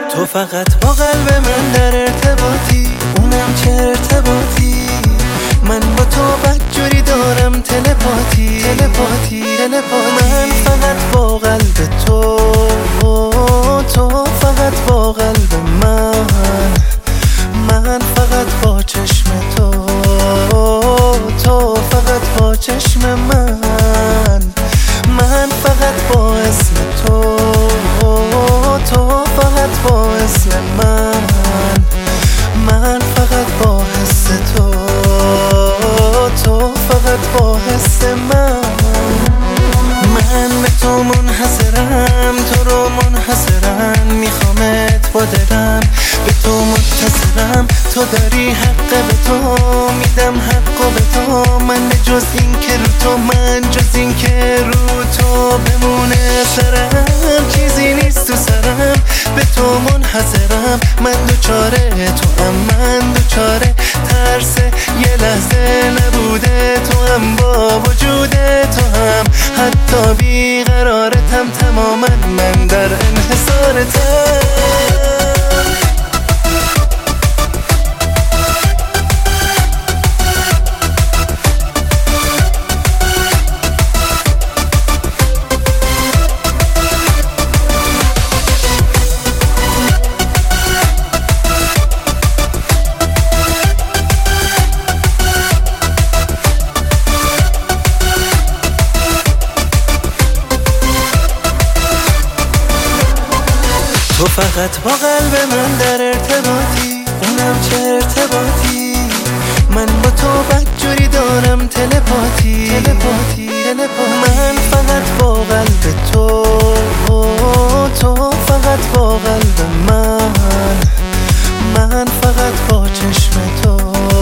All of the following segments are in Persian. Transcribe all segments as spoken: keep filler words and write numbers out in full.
تو فقط با قلب من در ارتباطی، اونم چه ارتباطی. من با تو بدجوری دارم تلپاتی تلپاتی تلپاتی. من فقط با قلب تو، تو فقط با قلب من، من فقط با چشم تو، تو فقط با چشم من، من فقط با اسم تو، تو فقط با اسم من، من فقط با حس تو، تو فقط با حس من. من به تو منحصرم، تو رو منحصرم، میخوامت با دلم، به تو متصلم. تو داری حق، به تو میدم حق و به تو. من جز این که رو تو، من جز این که رو تو بمونه سرم، چیزی نیست تو سرم. به تو منحصرم، من دوچاره تو هم، من دوچاره ترس یه لحظه نبوده تو هم، با وجود تو هم حتی بیقرارتم تماما، من در انحصارتم. تو فقط با قلب من در ارتباطی، اونم چه ارتباطی. من با تو بدجوری دارم تلپاتی تلپاتی تلپاتی. من فقط با قلب تو، تو فقط با قلب من، من فقط با چشم تو،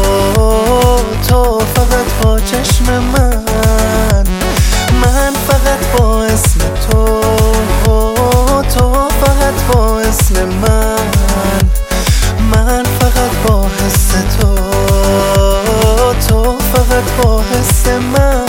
تو فقط با چشم من، من فقط با اسم تو، تو فقط با اسم من، من فقط با حس تو، تو فقط با حس من.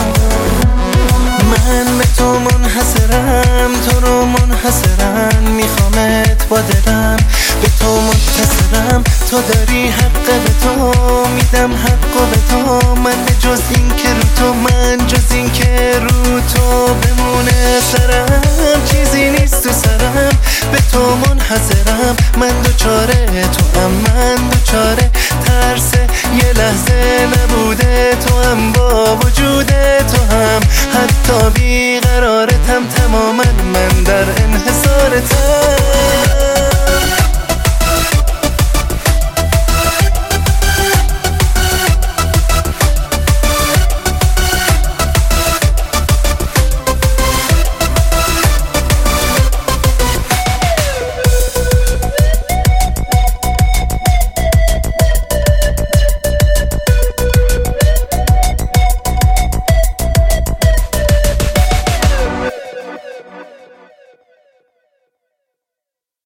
من به تو منحصرم، تو رو منحصرم، میخوامت با دلم، به تو متصلم. تو داری حق، به تو میدم حق و به تو. من جز این که رو تو، من جز این که رو تو بمونه سرم، چیزی نیست تو سرم. به تو منحصرم، من دوچاره تو هم، من دوچاره ترس یه لحظه نبوده تو هم، با وجود تو هم حتی بیقرارتم تماما، من در انحصارتم.